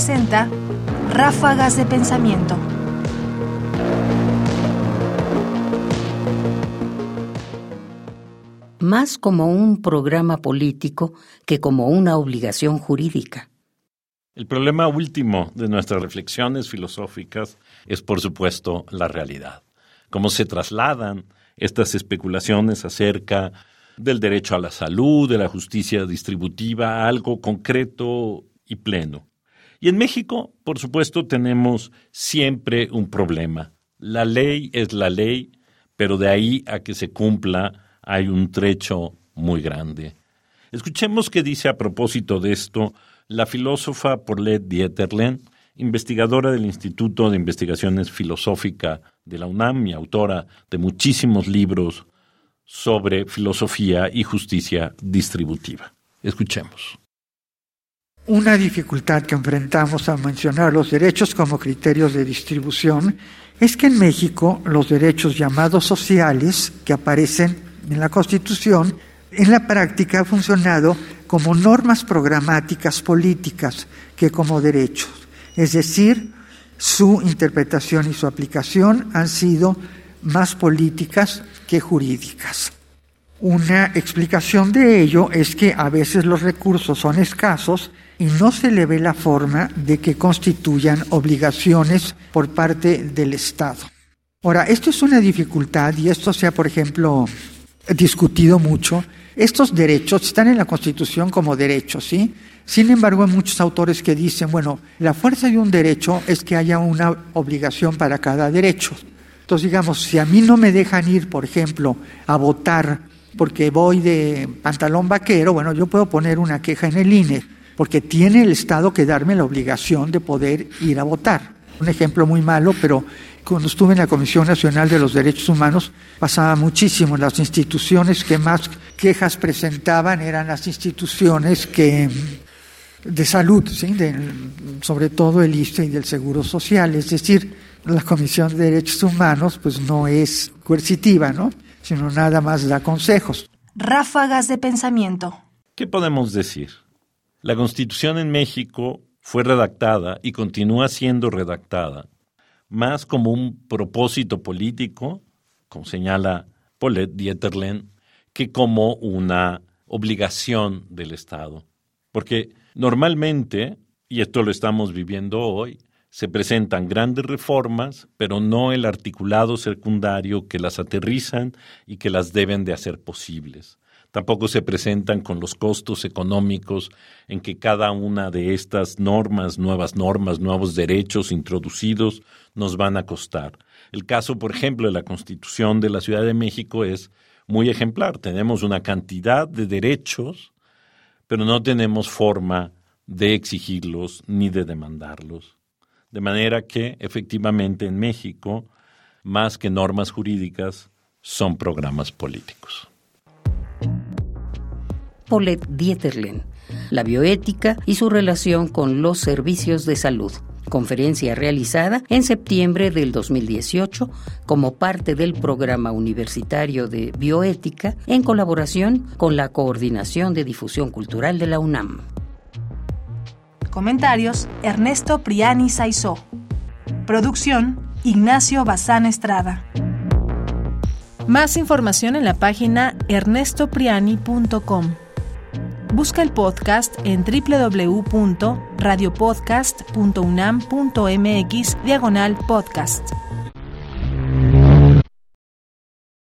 presenta Ráfagas de Pensamiento. Más como un programa político que como una obligación jurídica. El problema último de nuestras reflexiones filosóficas es, por supuesto, la realidad. Cómo se trasladan estas especulaciones acerca del derecho a la salud, de la justicia distributiva, a algo concreto y pleno. Y en México, por supuesto, tenemos siempre un problema. La ley es la ley, pero de ahí a que se cumpla hay un trecho muy grande. Escuchemos qué dice a propósito de esto la filósofa Paulette Dieterlen, investigadora del Instituto de Investigaciones Filosóficas de la UNAM y autora de muchísimos libros sobre filosofía y justicia distributiva. Escuchemos. Una dificultad que enfrentamos al mencionar los derechos como criterios de distribución es que en México los derechos llamados sociales que aparecen en la Constitución en la práctica han funcionado como normas programáticas políticas que como derechos. Es decir, su interpretación y su aplicación han sido más políticas que jurídicas. Una explicación de ello es que a veces los recursos son escasos y no se le ve la forma de que constituyan obligaciones por parte del Estado. Ahora, esto es una dificultad y esto se ha, por ejemplo, discutido mucho. Estos derechos están en la Constitución como derechos, ¿sí? Sin embargo, hay muchos autores que dicen, bueno, la fuerza de un derecho es que haya una obligación para cada derecho. Entonces, digamos, si a mí no me dejan ir, por ejemplo, a votar porque voy de pantalón vaquero, bueno, yo puedo poner una queja en el INE, porque tiene el Estado que darme la obligación de poder ir a votar. Un ejemplo muy malo, pero cuando estuve en la Comisión Nacional de los Derechos Humanos pasaba muchísimo. Las instituciones que más quejas presentaban eran las instituciones de salud, ¿sí? Sobre todo el ISSSTE y del Seguro Social. Es decir, la Comisión de Derechos Humanos pues no es coercitiva, ¿no? Sino nada más da consejos. Ráfagas de Pensamiento. ¿Qué podemos decir? La Constitución en México fue redactada y continúa siendo redactada más como un propósito político, como señala Paulette Dieterlen, que como una obligación del Estado. Porque normalmente, y esto lo estamos viviendo hoy, se presentan grandes reformas, pero no el articulado secundario que las aterrizan y que las deben de hacer posibles. Tampoco se presentan con los costos económicos en que cada una de estas normas, nuevos derechos introducidos nos van a costar. El caso, por ejemplo, de la Constitución de la Ciudad de México es muy ejemplar. Tenemos una cantidad de derechos, pero no tenemos forma de exigirlos ni de demandarlos. De manera que, efectivamente, en México, más que normas jurídicas, son programas políticos. Paulette Dieterlen, la bioética y su relación con los servicios de salud. Conferencia realizada en septiembre del 2018 como parte del Programa Universitario de Bioética en colaboración con la Coordinación de Difusión Cultural de la UNAM. Comentarios: Ernesto Priani Saizó. Producción: Ignacio Bazán Estrada. Más información en la página ernestopriani.com. Busca el podcast en www.radiopodcast.unam.mx/podcast.